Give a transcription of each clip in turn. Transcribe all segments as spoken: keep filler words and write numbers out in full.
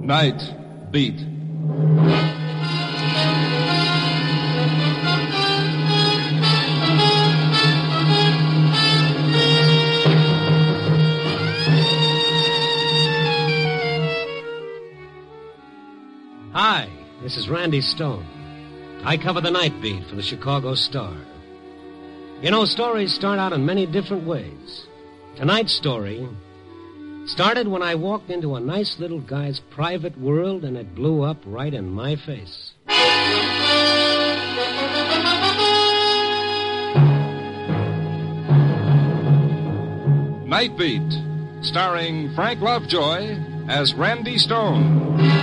Night Beat. Hi, this is Randy Stone. I cover the night beat for the Chicago Star. You know, stories start out in many different ways. Tonight's story started when I walked into a nice little guy's private world and it blew up right in my face. Night Beat, starring Frank Lovejoy as Randy Stone.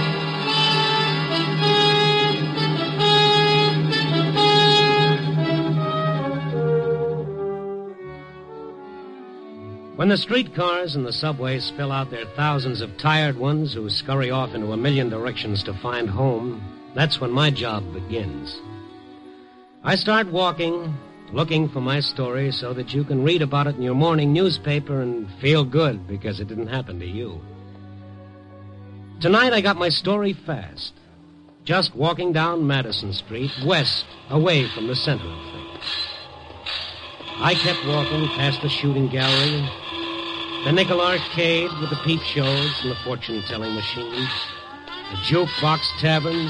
When the streetcars and the subways spill out their thousands of tired ones who scurry off into a million directions to find home, that's when my job begins. I start walking, looking for my story so that you can read about it in your morning newspaper and feel good because it didn't happen to you. Tonight I got my story fast. Just walking down Madison Street, west, away from the center of things. I kept walking past the shooting gallery, the Nickel Arcade with the peep shows and the fortune-telling machines, the jukebox taverns.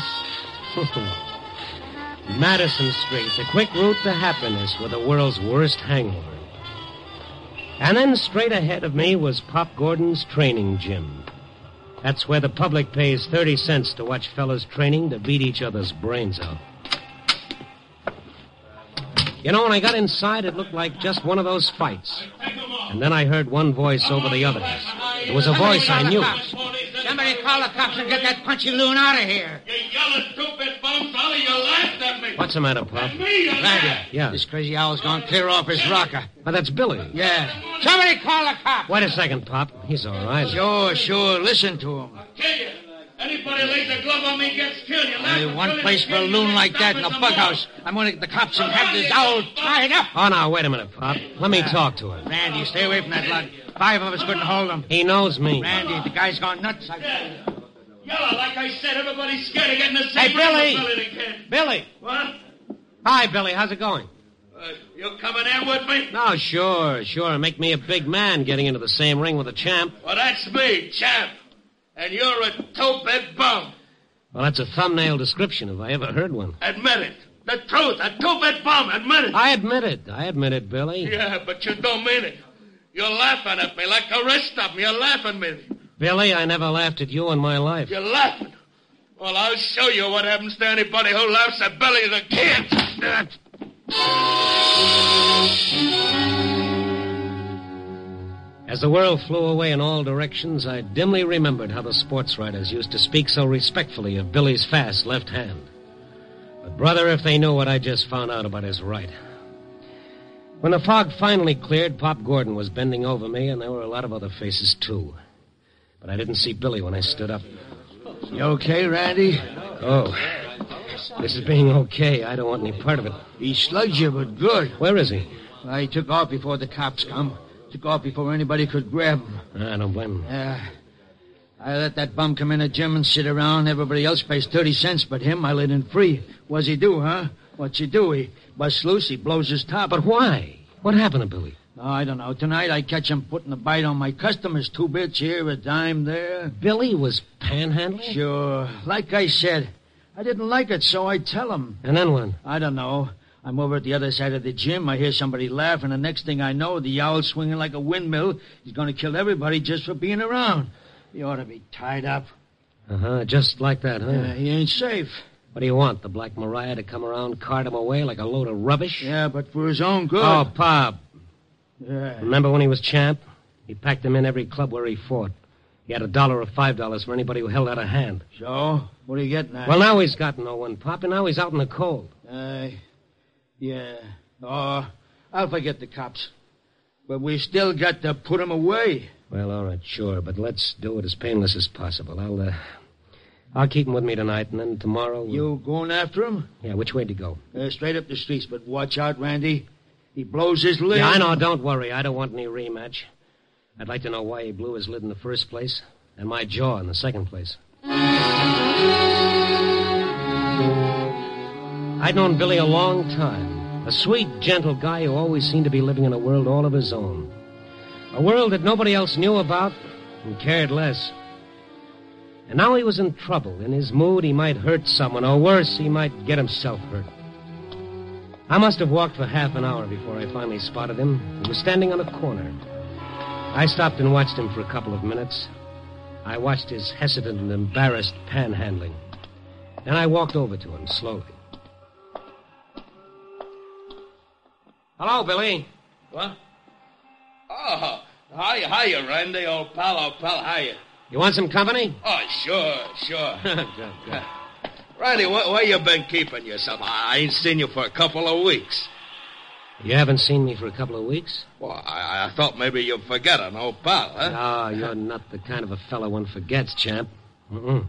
Madison Street, the quick route to happiness with the world's worst hangover. And then straight ahead of me was Pop Gordon's training gym. That's where the public pays thirty cents to watch fellas training to beat each other's brains out. You know, when I got inside, it looked like just one of those fights. And then I heard one voice over the others. It was a voice I knew. Somebody call the cops and get that punchy loon out of here. You yelling stupid bum, Sally, you laughed at me. What's the matter, Pop? At me, you Randy. Yeah. This crazy owl's gone clear off his rocker. Oh, that's Billy. Yeah. Somebody call the cops. Wait a second, Pop. He's all right. Sure, sure. Listen to him. I'll kill you. Anybody lays a glove on me gets killed. You laugh. Only one place for a loon like that in a bughouse. I'm going to get the cops and have this owl tied up. Oh, now, wait a minute, Pop. Let me talk to him. Randy, stay away from that lad. Five of us couldn't hold him. He knows me. Randy, the guy's gone nuts. I... Yeah. Yella, like I said, everybody's scared of getting the same Hey, Billy. Billy they can. Billy. What? Hi, Billy. How's it going? Uh, you coming in with me? No, sure, sure. Make me a big man getting into the same ring with a champ. Well, that's me, champ. And you're a toe-bed bum. Well, that's a thumbnail description if I ever heard one. Admit it. The truth, a toe-bed bum. Admit it. I admit it. I admit it, Billy. Yeah, but you don't mean it. You're laughing at me like the rest of them. You're laughing at me. Billy, I never laughed at you in my life. You're laughing. Well, I'll show you what happens to anybody who laughs at Billy the Kid. As the world flew away in all directions, I dimly remembered how the sports writers used to speak so respectfully of Billy's fast left hand. But, brother, if they knew what I just found out about his right. When the fog finally cleared, Pop Gordon was bending over me, and there were a lot of other faces, too. But I didn't see Billy when I stood up. You okay, Randy? Oh. This is being okay. I don't want any part of it. He slugged you, but good. Where is he? Well, he took off before the cops come. Took off before anybody could grab him. I don't blame him. Yeah. I let that bum come in the gym and sit around. Everybody else pays thirty cents, but him, I let in free. What's he do, huh? What's he do? He busts loose, he blows his top. But why? What happened to Billy? Oh, I don't know. Tonight I catch him putting a bite on my customers. Two bits here, a dime there. Billy was panhandling? Sure. Like I said, I didn't like it, so I tell him. And then what? I don't know. I'm over at the other side of the gym. I hear somebody laugh, and the next thing I know, the owl's swinging like a windmill. He's going to kill everybody just for being around. He ought to be tied up. Uh-huh, just like that, huh? Yeah, he ain't safe. What do you want, the Black Mariah to come around, cart him away like a load of rubbish? Yeah, but for his own good. Oh, Pop. Yeah. Remember when he was champ? He packed him in every club where he fought. He had a dollar or five dollars for anybody who held out a hand. So? What are you getting at? Well, now he's got no one, Pop, and now he's out in the cold. Uh, yeah. Oh, I'll forget the cops. But we still got to put him away. Well, all right, sure, but let's do it as painless as possible. I'll, uh, I'll keep him with me tonight, and then tomorrow... We'll... You going after him? Yeah, which way to go? Uh, straight up the streets, but watch out, Randy. He blows his lid. Yeah, I know, don't worry. I don't want any rematch. I'd like to know why he blew his lid in the first place, and my jaw in the second place. I'd known Billy a long time. A sweet, gentle guy who always seemed to be living in a world all of his own. A world that nobody else knew about and cared less. And now he was in trouble. In his mood, he might hurt someone, or worse, he might get himself hurt. I must have walked for half an hour before I finally spotted him. He was standing on a corner. I stopped and watched him for a couple of minutes. I watched his hesitant and embarrassed panhandling. Then I walked over to him slowly. Hello, Billy. What? Oh, hiya, hiya, Randy, old pal, old pal, hiya. You want some company? Oh, sure, sure. Good, good. Randy, where, where you been keeping yourself? I ain't seen you for a couple of weeks. You haven't seen me for a couple of weeks? Well, I, I thought maybe you'd forget an old pal, huh? No, you're not the kind of a fellow one forgets, champ. Mm-mm.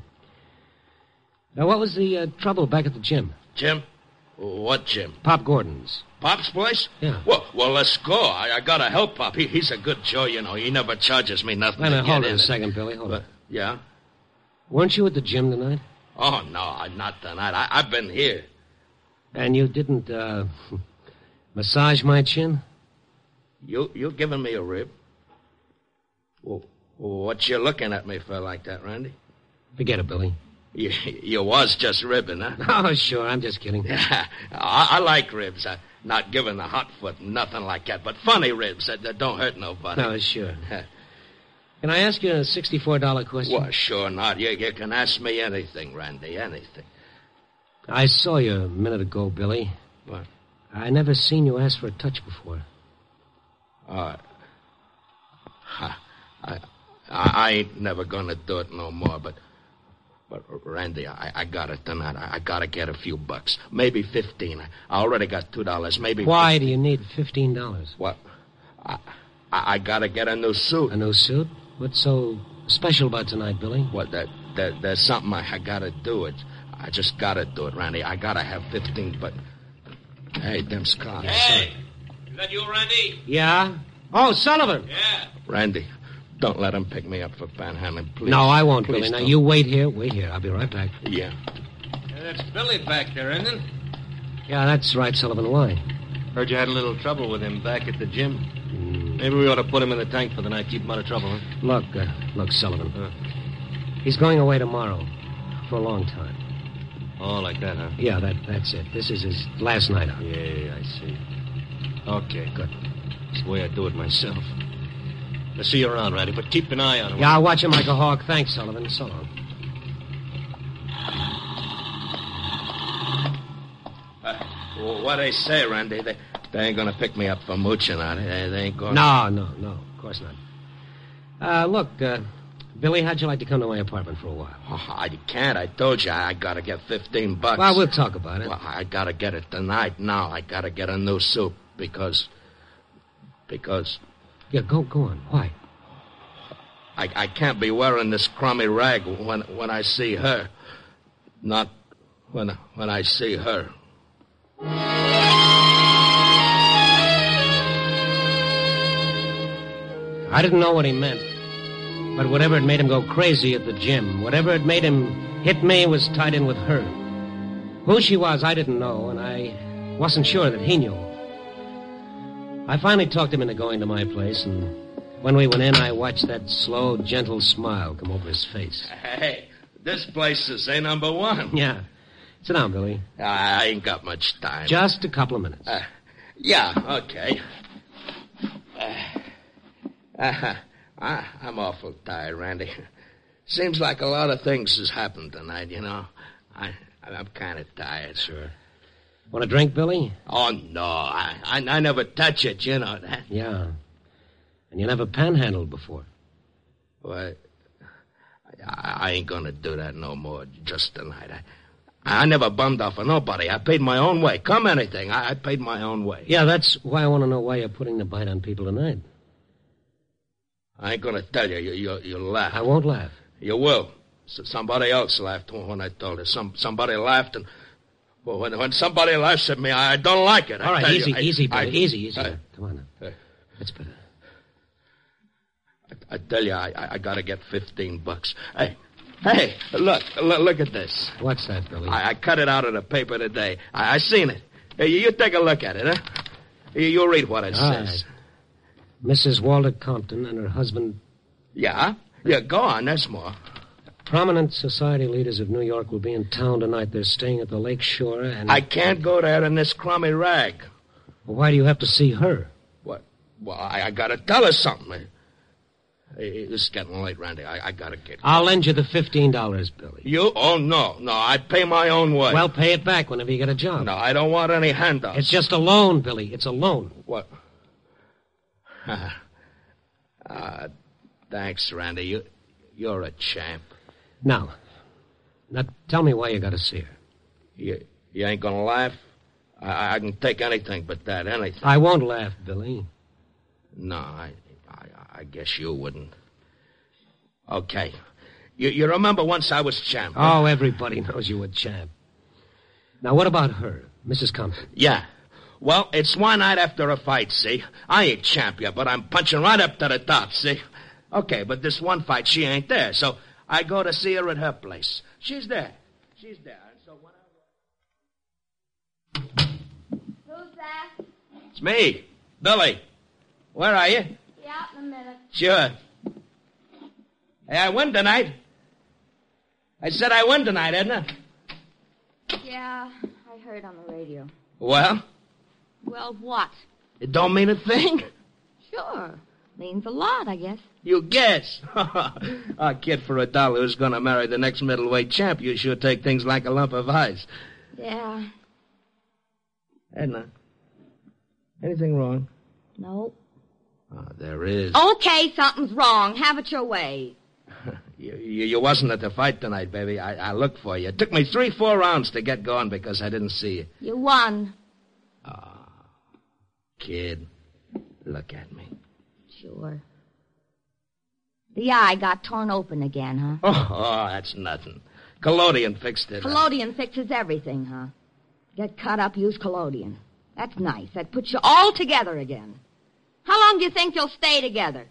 Now, what was the uh, trouble back at the gym? Jim? What Jim? Pop Gordon's. Pop's place? Yeah. Well, well, let's go. I, I gotta help Pop. He, he's a good Joe, you know. He never charges me nothing. Wait a to minute, get hold in it a it. second, Billy. Hold But, it. yeah? Weren't you at the gym tonight? Oh, no, not tonight. I, I've been here. And you didn't, uh, massage my chin? You you giving me a rib? Well, what you looking at me for like that, Randy? Forget it, Billy. You, you was just ribbing, huh? Oh, sure, I'm just kidding. I, I like ribs. I, not giving a hot foot, nothing like that. But funny ribs that, that don't hurt nobody. No, sure. Can I ask you a sixty-four dollar question? Well, sure not. You, you can ask me anything, Randy, anything. I saw you a minute ago, Billy. What? I never seen you ask for a touch before. Uh, I, I, I ain't never gonna do it no more, but... But, Randy, I, I got it tonight. I, I gotta get a few bucks. Maybe fifteen. I, I already got two dollars. Maybe... Why fifteen. do you need fifteen dollars? What? I, I, I gotta get a new suit. A new suit? What's so special about tonight, Billy? What, that, that, there's something I, I gotta do. It. I just gotta do it, Randy. I gotta have fifteen, but... Hey, them scars. Hey! Is that you, Randy? Yeah? Oh, Sullivan! Yeah. Randy, don't let him pick me up for panhandling, please. No, I won't, Please Billy. Now, don't. you wait here. Wait here. I'll be right back. Yeah. Yeah, that's Billy back there, isn't it? Yeah, that's right, Sullivan. Why? Heard you had a little trouble with him back at the gym. Mm. Maybe we ought to put him in the tank for the night, keep him out of trouble, huh? Look, uh, look, Sullivan. Huh? He's going away tomorrow. For a long time. Oh, like that, huh? Yeah, that that's it. This is his last night out. Yeah, I see. Okay, good. That's the way I do it myself. I'll see you around, Randy, but keep an eye on him. Yeah, I'll watch him like a hawk. Thanks, Sullivan. So long. Uh, well, what they say, Randy, they, they ain't gonna pick me up for mooching on it. They, they ain't gonna... No, no, no. Of course not. Uh, look, uh, Billy, how'd you like to come to my apartment for a while? Oh, I can't. I told you I gotta get fifteen bucks. Well, we'll talk about it. Well, I gotta get it tonight now. I gotta get a new suit because... Because... Yeah, go, go on. Why? I, I can't be wearing this crummy rag when when I see her. Not when when I see her. I didn't know what he meant. But whatever had made him go crazy at the gym, whatever had made him hit me was tied in with her. Who she was, I didn't know, and I wasn't sure that he knew. I finally talked him into going to my place, and when we went in, I watched that slow, gentle smile come over his face. Hey, this place is A number one. Yeah. Sit down, Billy. I ain't got much time. Just a couple of minutes. Uh, yeah, okay. Uh, uh, I, I'm awful tired, Randy. Seems like a lot of things has happened tonight, you know. I, I'm kind of tired. Sure. Want a drink, Billy? Oh, no. I, I, I never touch it, you know that. Yeah. And you never panhandled before. Well, I, I ain't gonna do that no more just tonight. I, I never bummed off of nobody. I paid my own way. Come anything, I, I paid my own way. Yeah, that's why I want to know why you're putting the bite on people tonight. I ain't gonna tell you. You, you, you'll laugh. I won't laugh. You will. So somebody else laughed when I told her. Some Somebody laughed, and well, when, when somebody laughs at me, I don't like it. I All right, tell easy, you, I, easy, I, Billy, easy, easy. I, Come on now. I, That's better. I, I tell you, I, I, I gotta get fifteen bucks. Hey, Hey, look, look, look at this. What's that, Billy? I, I cut it out of the paper today. I, I seen it. Hey, you, you take a look at it, huh? You, you read what it All says. right. Missus Walter Compton and her husband. Yeah? Yeah, go on. There's more. Prominent society leaders of New York will be in town tonight. They're staying at the lake shore and... I can't go there in this crummy rag. Well, why do you have to see her? What? Well, I, I gotta tell her something. Hey, it's getting late, Randy. I, I gotta get... I'll lend you the fifteen dollars, Billy. You? Oh, no. No, I pay my own way. Well, pay it back whenever you get a job. No, I don't want any handouts. It's just a loan, Billy. It's a loan. What? uh, thanks, Randy. You, you're a champ. Now, now tell me why you got to see her. You, you ain't gonna laugh? I, I can take anything but that, anything. I won't laugh, Billy. No, I, I, I guess you wouldn't. Okay. You, you remember once I was champ? Huh? Oh, everybody knows you were champ. Now, what about her, Missus Compton? Yeah. Well, it's one night after a fight, see? I ain't champ yet, but I'm punching right up to the top, see? Okay, but this one fight, she ain't there, so I go to see her at her place. She's there. She's there. And so when I... Who's that? It's me, Billy. Where are you? Yeah, in a minute. Sure. Hey, I win tonight. I said I win tonight, Edna. Yeah, I heard on the radio. Well? Well, what? It don't mean a thing? Sure. Means a lot, I guess. You guess. A kid for a dollar who's going to marry the next middleweight champ, you sure take things like a lump of ice. Yeah. Edna, anything wrong? No. Oh, there is. Okay, something's wrong. Have it your way. You, you, you wasn't at the fight tonight, baby. I, I looked for you. It took me three, four rounds to get going because I didn't see you. You won. Oh, kid, look at me. Sure. The eye got torn open again, huh? Oh, oh that's nothing. Collodion fixed it. Collodion fixes everything, huh? Get cut up, use collodion. That's nice. That puts you all together again. How long do you think you'll stay together?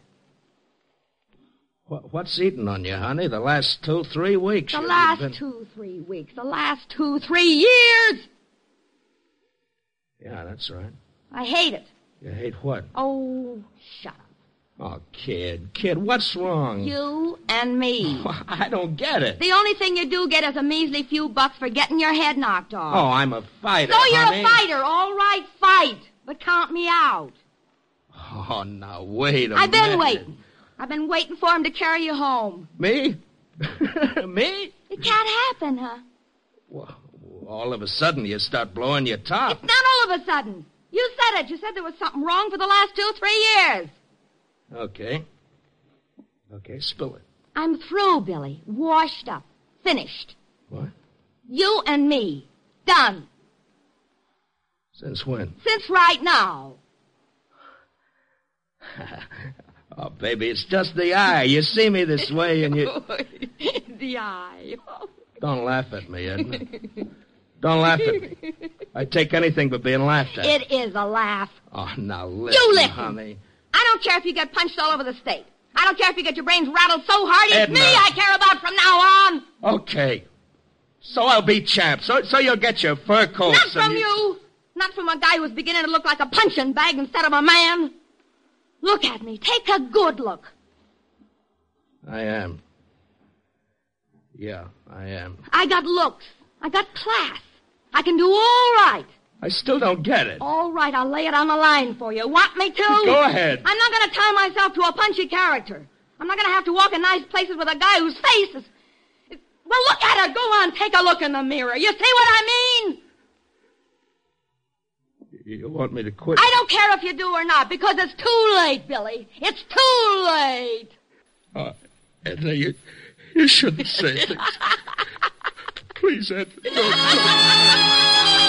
What, what's eating on you, honey? The last two, three weeks. The you- last you've been- two, three weeks. The last two, three years. Yeah, that's right. I hate it. You hate what? Oh, shut up. Oh, kid, kid, what's wrong? You and me. I don't get it. The only thing you do get is a measly few bucks for getting your head knocked off. Oh, I'm a fighter, So you're honey. a fighter. All right, fight. But count me out. Oh, now, wait a I've been minute. waiting. I've been waiting for him to carry you home. Me? Me? It can't happen, huh? Well, all of a sudden you start blowing your top. It's not all of a sudden. You said it. You said there was something wrong for the last two, three years. Okay. Okay, spill it. I'm through, Billy. Washed up. Finished. What? You and me. Done. Since when? Since right now. Oh, baby, it's just the eye. You see me this way and you... The eye. Don't laugh at me, Edna. Don't laugh at me. I take anything but being laughed at. It is a laugh. Oh, now listen, You listen. honey. I don't care if you get punched all over the state. I don't care if you get your brains rattled so hard. It's Edna. me I care about from now on. Okay. So I'll be champ. So so you'll get your fur coats. Not from and you. Not from a guy who's beginning to look like a punching bag instead of a man. Look at me. Take a good look. I am. Yeah, I am. I got looks. I got class. I can do all right. I still don't get it. All right, I'll lay it on the line for you. Want me to? Go ahead. I'm not going to tie myself to a punchy character. I'm not going to have to walk in nice places with a guy whose face is... Well, look at her. Go on, take a look in the mirror. You see what I mean? You want me to quit? I don't care if you do or not, because it's too late, Billy. It's too late. Uh, Edna, you, you shouldn't say things. Please, Edna, don't.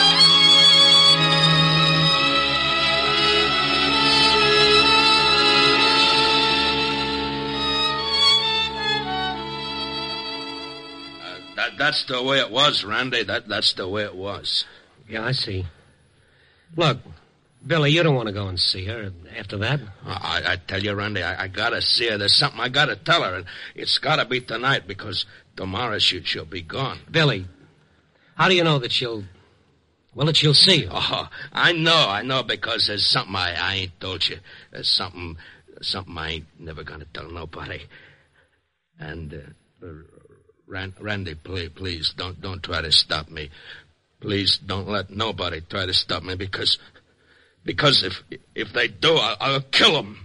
Uh, that, that's the way it was, Randy. That, that's the way it was. Yeah, I see. Look, Billy, you don't want to go and see her after that? I, I tell you, Randy, I, I gotta see her. There's something I gotta tell her, and it's gotta be tonight because tomorrow she, she'll be gone. Billy, how do you know that she'll... Well, that she'll see you? Oh, I know, I know, because there's something I, I ain't told you. There's something, something I ain't never gonna tell nobody. And, uh, Rand, Randy, please, please, don't, don't try to stop me. Please don't let nobody try to stop me because, because if, if they do, I'll, I'll kill them.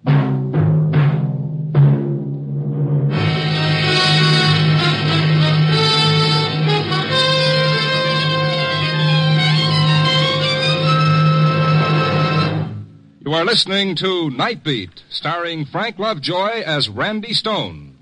You are listening to Night Beat, starring Frank Lovejoy as Randy Stone.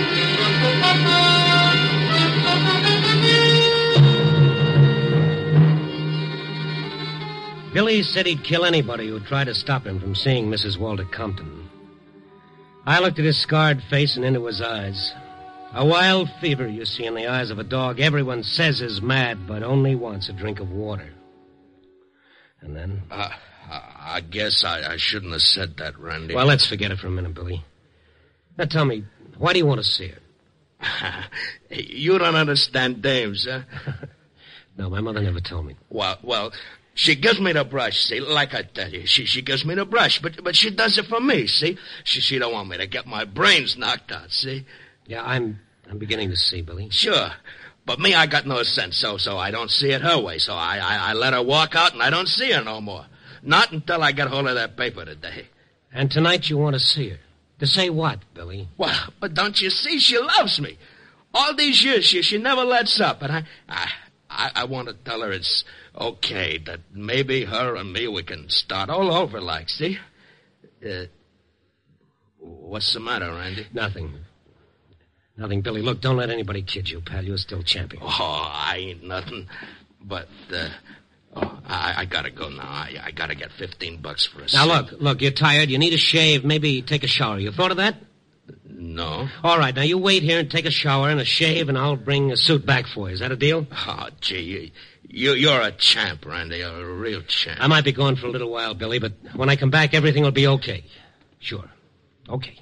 Billy said he'd kill anybody who'd try to stop him from seeing Missus Walter Compton. I looked at his scarred face and into his eyes. A wild fever you see in the eyes of a dog everyone says is mad, but only wants a drink of water. And then... Uh, I guess I, I shouldn't have said that, Randy. Well, let's forget it for a minute, Billy. Now, tell me, why do you want to see her? You don't understand dames, huh? No, my mother never told me. Well, well, she gives me the brush, see, like I tell you. She she gives me the brush, but but she does it for me, see? She she don't want me to get my brains knocked out, see? Yeah, I'm I'm beginning to see, Billy. Sure. But me, I got no sense, so so I don't see it her way. So I, I, I let her walk out, and I don't see her no more. Not until I get hold of that paper today. And tonight you want to see her. To say what, Billy? Well, but don't you see? She loves me. All these years, she she never lets up. And I I, I, I want to tell her it's okay, that maybe her and me, we can start all over like, see? Uh, what's the matter, Randy? Nothing. Nothing, Billy. Look, don't let anybody kid you, pal. You're still champion. Oh, I ain't nothing. But, uh... Oh, I, I gotta go now. I, I gotta get fifteen bucks for a Now, look, look, you're tired. You need a shave. Maybe take a shower. You thought of that? No. All right, now you wait here and take a shower and a shave, and I'll bring a suit back for you. Is that a deal? Oh, gee, you, you, you're a champ, Randy. You're a real champ. I might be gone for a little while, Billy, but when I come back, everything will be okay. Sure. Okay.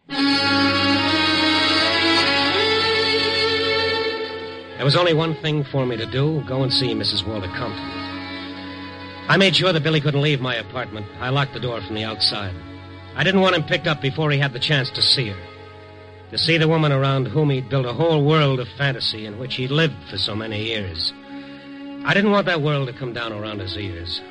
There was only one thing for me to do, go and see Missus Walter Compton. I made sure that Billy couldn't leave my apartment. I locked the door from the outside. I didn't want him picked up before he had the chance to see her. To see the woman around whom he'd built a whole world of fantasy in which he'd lived for so many years. I didn't want that world to come down around his ears.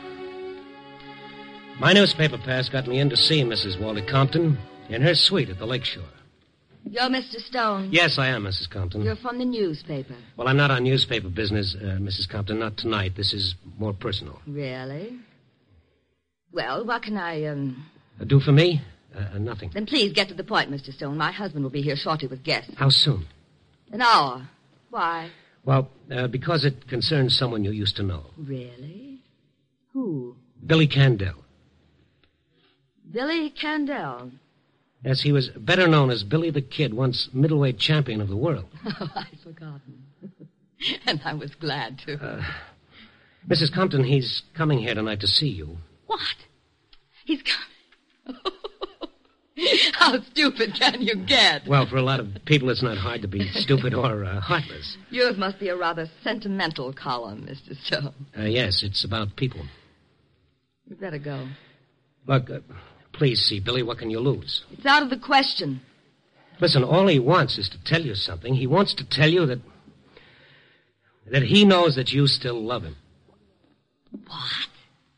My newspaper pass got me in to see Missus Walter Compton in her suite at the lakeshore. You're Mister Stone? Yes, I am, Missus Compton. You're from the newspaper? Well, I'm not on newspaper business, uh, Missus Compton, not tonight. This is more personal. Really? Well, what can I, um... Uh, do for me? Uh, nothing. Then please get to the point, Mister Stone. My husband will be here shortly with guests. How soon? An hour. Why? Well, uh, because it concerns someone you used to know. Really? Who? Billy Candell. Billy Candell? Yes, he was better known as Billy the Kid, once middleweight champion of the world. Oh, I'd forgotten. And I was glad to. Uh, Missus Compton, he's coming here tonight to see you. What? He's coming? How stupid can you get? Well, for a lot of people, it's not hard to be stupid or uh, heartless. Yours must be a rather sentimental column, Mister Stone. Uh, yes, it's about people. You'd better go. Look, uh, please see, Billy, what can you lose? It's out of the question. Listen, all he wants is to tell you something. He wants to tell you that... that he knows that you still love him. What?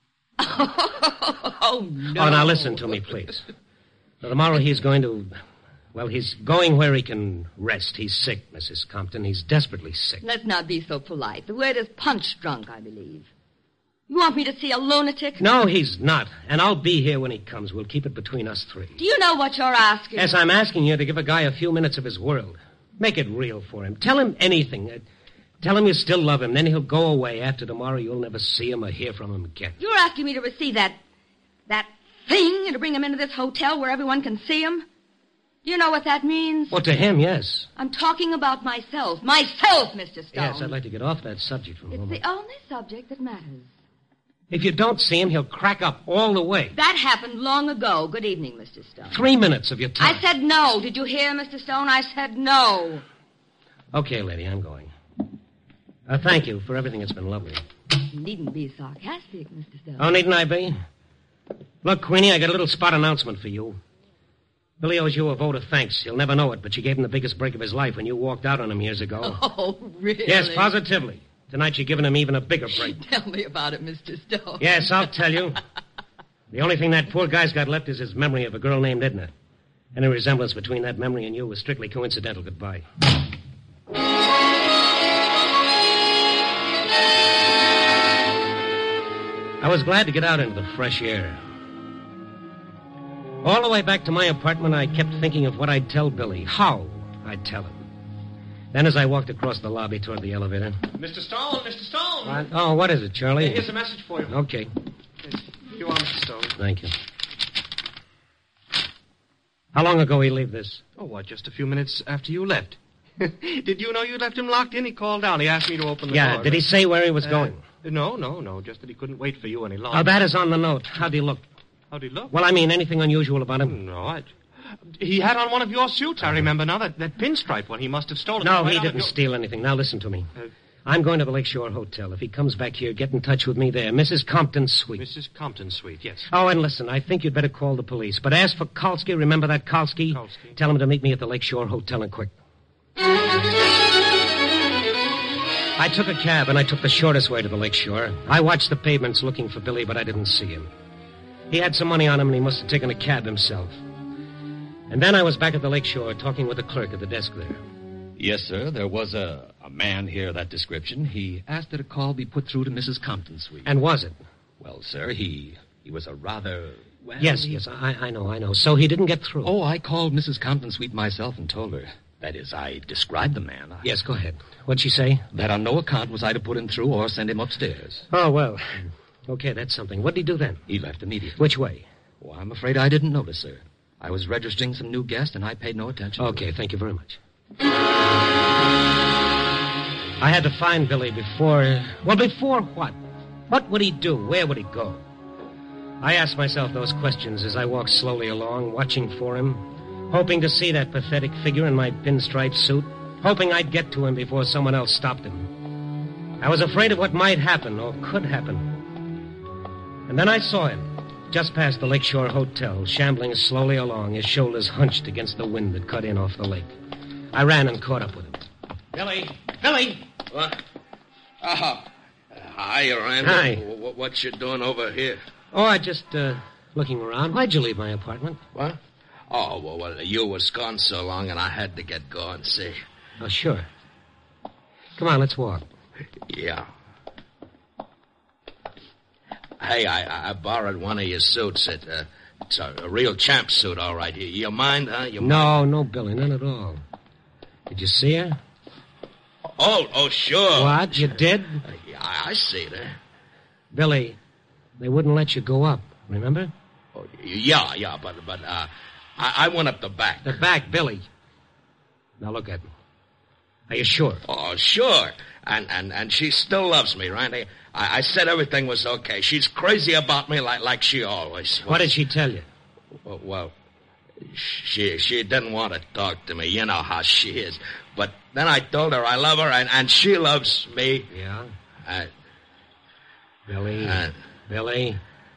Oh, no. Oh, now listen to me, please. Now, tomorrow he's going to... Well, he's going where he can rest. He's sick, Missus Compton. He's desperately sick. Let's not be so polite. The word is punch-drunk, I believe. You want me to see a lunatic? No, he's not. And I'll be here when he comes. We'll keep it between us three. Do you know what you're asking? Yes, I'm asking you to give a guy a few minutes of his world. Make it real for him. Tell him anything. Uh, tell him you still love him. Then he'll go away. After tomorrow, you'll never see him or hear from him again. You're asking me to receive that... that thing and to bring him into this hotel where everyone can see him? Do you know what that means? Well, to him, yes. I'm talking about myself. Myself, Mister Stone. Yes, I'd like to get off that subject for a It's moment. the only subject that matters. If you don't see him, he'll crack up all the way. That happened long ago. Good evening, Mister Stone. Three minutes of your time. I said no. Did you hear, Mister Stone? I said no. Okay, lady, I'm going. Uh, thank you for everything. It's been lovely. You needn't be sarcastic, Mister Stone. Oh, needn't I be? Look, Queenie, I got a little spot announcement for you. Billy owes you a vote of thanks. He'll never know it, but you gave him the biggest break of his life when you walked out on him years ago. Oh, really? Yes, positively. Tonight you're giving him even a bigger break. Tell me about it, Mister Stone. Yes, I'll tell you. The only thing that poor guy's got left is his memory of a girl named Edna. Any resemblance between that memory and you was strictly coincidental. Goodbye. I was glad to get out into the fresh air. All the way back to my apartment, I kept thinking of what I'd tell Billy, how I'd tell him. Then as I walked across the lobby toward the elevator... Mister Stone, Mister Stone. What? Oh, what is it, Charlie? Here's a message for you. Okay. Here you are, Mister Stone. Thank you. How long ago he leave this? Oh, what, just a few minutes after you left. Did you know you left him locked in? He called down. He asked me to open the Yeah, door. did he say where he was Uh, going? No, no, no, just that he couldn't wait for you any longer. Oh, that is on the note. How'd he look? How'd he look? Well, I mean, anything unusual about him? No, I... He had on one of your suits, I remember now, that, that pinstripe one. He must have stolen. No, it right he out of didn't your- steal anything. Now, listen to me. Uh, I'm going to the Lakeshore Hotel. If he comes back here, get in touch with me there. Missus Compton's suite. Missus Compton's suite, yes. Oh, and listen, I think you'd better call the police. But as for Kalski, remember that Kalski? Kalski. Tell him to meet me at the Lakeshore Hotel and quick. I took a cab, and I took the shortest way to the Lakeshore. I watched the pavements looking for Billy, but I didn't see him. He had some money on him, and he must have taken a cab himself. And then I was back at the Lakeshore talking with the clerk at the desk there. Yes, sir. There was a, a man here of that description. He asked that a call be put through to Missus Compton's suite. And was it? Well, sir, he he was a rather... Well, Yes, he- yes, I, I know, I know. So he didn't get through. Oh, I called Missus Compton's suite myself and told her. That is, I described the man. I- Yes, go ahead. What'd she say? That on no account was I to put him through or send him upstairs. Oh, well. Okay, that's something. What'd he do then? He left immediately. Which way? Oh, I'm afraid I didn't notice, sir. I was registering some new guests, and I paid no attention. Okay, thank you very much. I had to find Billy before... Well, before what? What would he do? Where would he go? I asked myself those questions as I walked slowly along, watching for him, hoping to see that pathetic figure in my pinstripe suit, hoping I'd get to him before someone else stopped him. I was afraid of what might happen or could happen. And then I saw him, just past the Lakeshore Hotel, shambling slowly along, his shoulders hunched against the wind that cut in off the lake. I ran and caught up with him. Billy! Billy! What? Oh. Hi, Randy. Hi. W- what you doing over here? Oh, I just, uh, looking around. Why'd you leave my apartment? What? Oh, well, well, you was gone so long, and I had to get going, see. Oh, sure. Come on, let's walk. Yeah. Hey, I, I borrowed one of your suits. It, uh, it's a, a real champ suit, all right. You, you mind, huh? You No, no, Billy, none at all. Did you see her? Oh, oh, sure. What? You did? Uh, yeah, I, I see that. Billy, they wouldn't let you go up, remember? Oh, yeah, yeah, but, but, uh, I, I went up the back. The back, Billy. Now look at me. Are you sure? Oh, sure. And, and, and she still loves me, Randy. I, I said everything was okay. She's crazy about me like, like she always was. What did she tell you? Well, well, she she didn't want to talk to me. You know how she is. But then I told her I love her, and, and she loves me. Yeah? Uh, Billy, uh, Billy.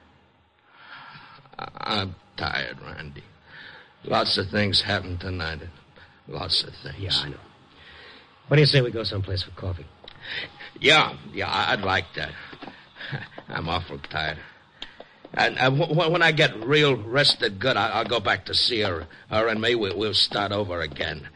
I'm tired, Randy. Lots of things happened tonight. Lots of things. Yeah, I know. What do you say we go someplace for coffee? Yeah, yeah, I'd like that. I'm awful tired. And uh, w- when I get real rested good, I- I'll go back to see her. Her and me, we- we'll start over again.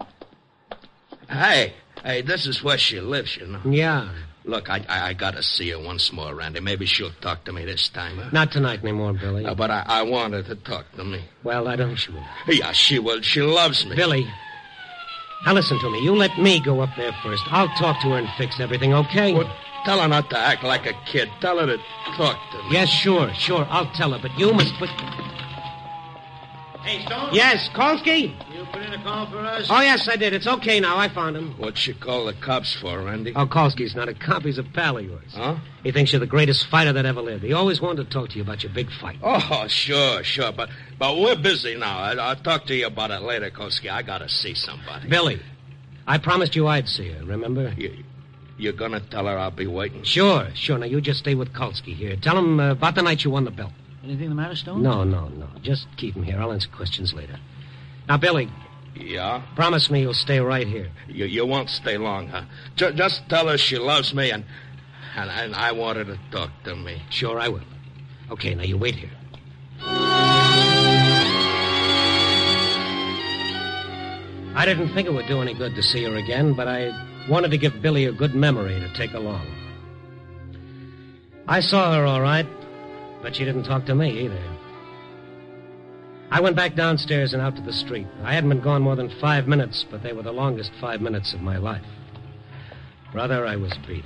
Hey, hey, this is where she lives, you know. Yeah. Look, I I, I gotta see her once more, Randy. Maybe she'll talk to me this time. Huh? Not tonight anymore, Billy. No, but I, I want her to talk to me. Well, I don't think she will. Yeah, she will. She loves me. Billy, now listen to me. You let me go up there first. I'll talk to her and fix everything, okay? Well, tell her not to act like a kid. Tell her to talk to me. Yes, sure, sure. I'll tell her, but you must put... Hey, Stone? Yes, Kolsky? You put in a call for us? Oh, yes, I did. It's okay now. I found him. What you call the cops for, Randy? Oh, Kolsky's not a cop. He's a pal of yours. Huh? He thinks you're the greatest fighter that ever lived. He always wanted to talk to you about your big fight. Oh, sure, sure. But but we're busy now. I, I'll talk to you about it later, Kolsky. I gotta see somebody. Billy, I promised you I'd see her, remember? You, you're gonna tell her I'll be waiting? Sure, sure. Now, you just stay with Kolsky here. Tell him uh, about the night you won the belt. Anything the matter, Stone? No, no, no. Just keep him here. I'll answer questions later. Now, Billy. Yeah? Promise me you'll stay right here. You, you won't stay long, huh? J- just tell her she loves me and, and and I want her to talk to me. Sure, I will. Okay, now you wait here. I didn't think it would do any good to see her again, but I wanted to give Billy a good memory to take along. I saw her all right, but she didn't talk to me either. I went back downstairs and out to the street. I hadn't been gone more than five minutes, but they were the longest five minutes of my life. Brother, I was beat.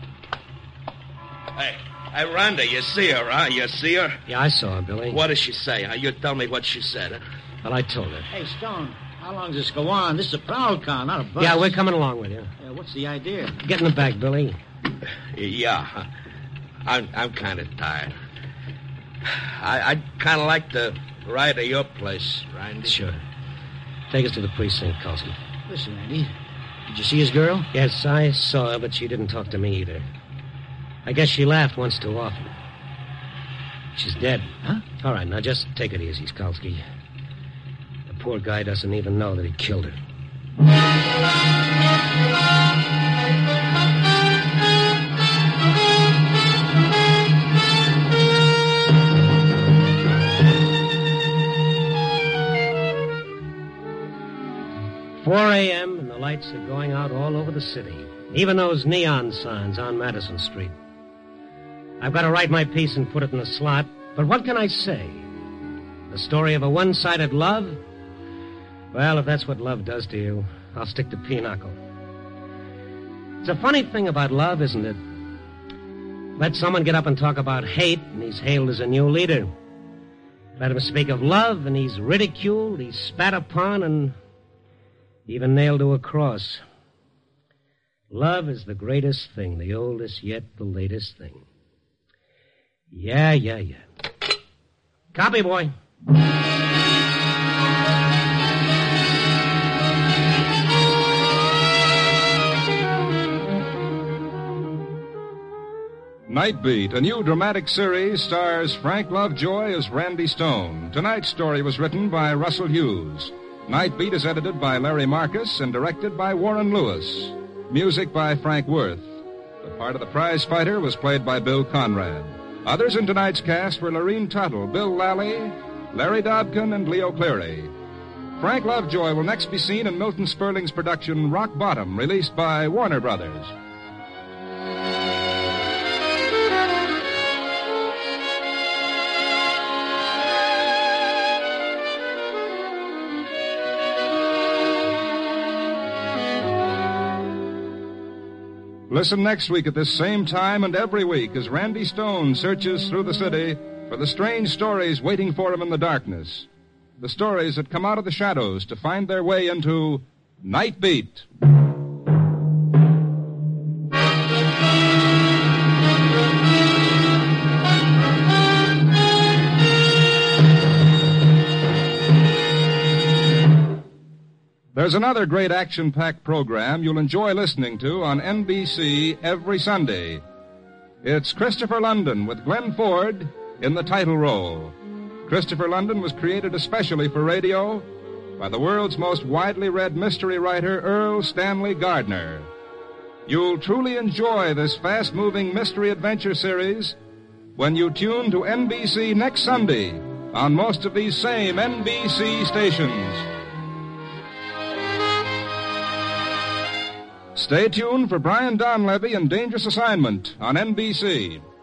Hey, hey, Randy, you see her, huh? You see her? Yeah, I saw her, Billy. What did she say, huh? You tell me what she said, huh? Well, I told her. Hey, Stone, how long does this go on? This is a prowl car, not a bus. Yeah, we're coming along with you. Yeah, what's the idea? Get in the back, Billy. Yeah, I'm I'm kind of tired. I, I'd kind of like to ride to your place, Randy. Sure. Take us to the precinct, Kolsky. Listen, Randy, did you see his girl? Yes, I saw her, but she didn't talk to me either. I guess she laughed once too often. She's dead. Huh? All right, now just take it easy, Kolsky. The poor guy doesn't even know that he killed her. four a.m. and the lights are going out all over the city. Even those neon signs on Madison Street. I've got to write my piece and put it in the slot, but what can I say? The story of a one-sided love? Well, if that's what love does to you, I'll stick to pinochle. It's a funny thing about love, isn't it? Let someone get up and talk about hate, and he's hailed as a new leader. Let him speak of love, and he's ridiculed, he's spat upon, and even nailed to a cross. Love is the greatest thing, the oldest yet the latest thing. Yeah, yeah, yeah. Copy, boy. Night Beat, a new dramatic series, stars Frank Lovejoy as Randy Stone. Tonight's story was written by Russell Hughes. Night Beat is edited by Larry Marcus and directed by Warren Lewis. Music by Frank Worth. The part of the prize fighter was played by Bill Conrad. Others in tonight's cast were Lorene Tuttle, Bill Lally, Larry Dobkin, and Leo Cleary. Frank Lovejoy will next be seen in Milton Sperling's production Rock Bottom, released by Warner Brothers. Listen next week at this same time and every week as Randy Stone searches through the city for the strange stories waiting for him in the darkness. The stories that come out of the shadows to find their way into Night Beat. There's another great action-packed program you'll enjoy listening to on N B C every Sunday. It's Christopher London with Glenn Ford in the title role. Christopher London was created especially for radio by the world's most widely read mystery writer, Earl Stanley Gardner. You'll truly enjoy this fast-moving mystery adventure series when you tune to N B C next Sunday on most of these same N B C stations. Stay tuned for Brian Donlevy and Dangerous Assignment on N B C.